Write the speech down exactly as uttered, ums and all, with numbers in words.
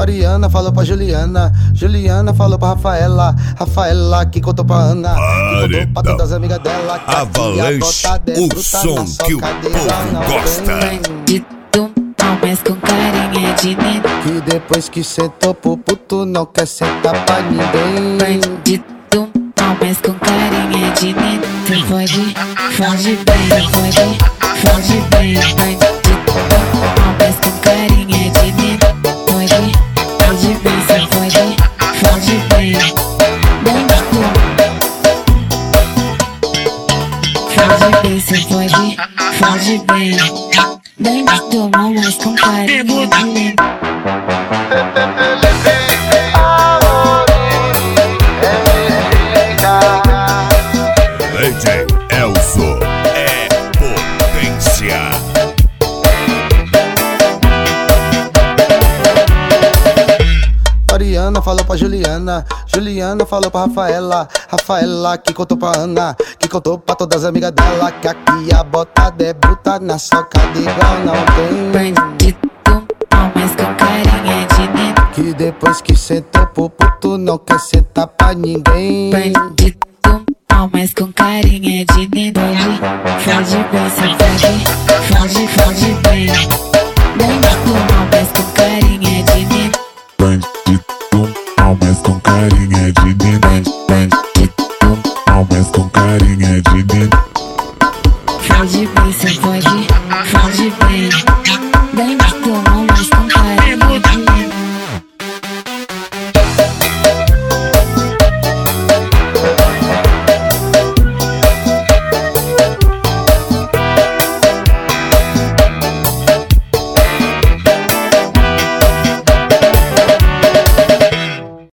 Mariana falou pra Juliana, Juliana falou pra Rafaela, Rafaela que contou pra Ana, que contou pra todas as amigas dela. Avalanche, o som que o povo gosta. Bandido, mas com carinha de neném. Que depois que sentou pro puto não quer sentar pra ninguém. Bandido, mas com carinha de neném. Tu pode, foge bem, pode, foge bem. Bandido, mas com carinha de neném. Pode, foge bem, cê pode, foge bem. Bandido, foge bem, cê pode, foge bem. Bandido, mas com carinha de neném. D J Elzo é potência. Mariana falou pra Juliana, Juliana falou pra Rafaela, Rafaela que contou pra Ana, que contou pra todas as amigas dela, que aqui a botada é bruta, na socada igual não tem. Bandido, mas com carinha de neném. Que depois que sentou pro puto não quer sentar pra ninguém. Bandido, mas com carinha de neném. Foge bem, cê pode, foge, foge bem.